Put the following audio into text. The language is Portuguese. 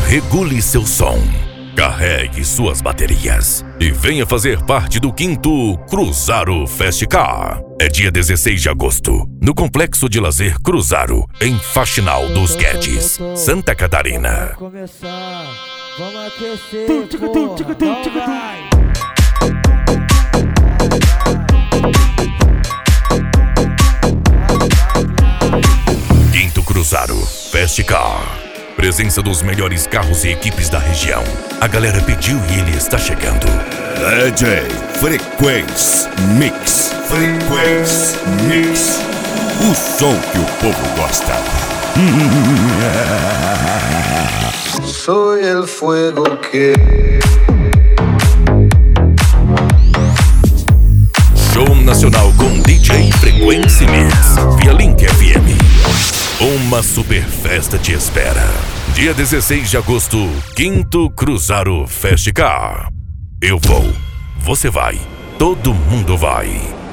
regule seu som, carregue suas baterias e venha fazer parte do 5º Cruzaro Fast Car. É dia 16 de agosto, no Complexo de Lazer Cruzaro, em Faxinal dos Guedes, Santa Catarina. Vamos começar, vamos aquecer, vai. 5º Cruzaro Fast Car. Presença dos melhores carros e equipes da região. A galera pediu e ele está chegando. DJ Frequência Mix. Frequência Mix. O som que o povo gosta. Soy el fuego que... Show nacional com DJ Frequência Mix, via Link FM. Uma super festa te espera. Dia 16 de agosto, 5º Cruzaro Fast Car. Eu vou, você vai, todo mundo vai.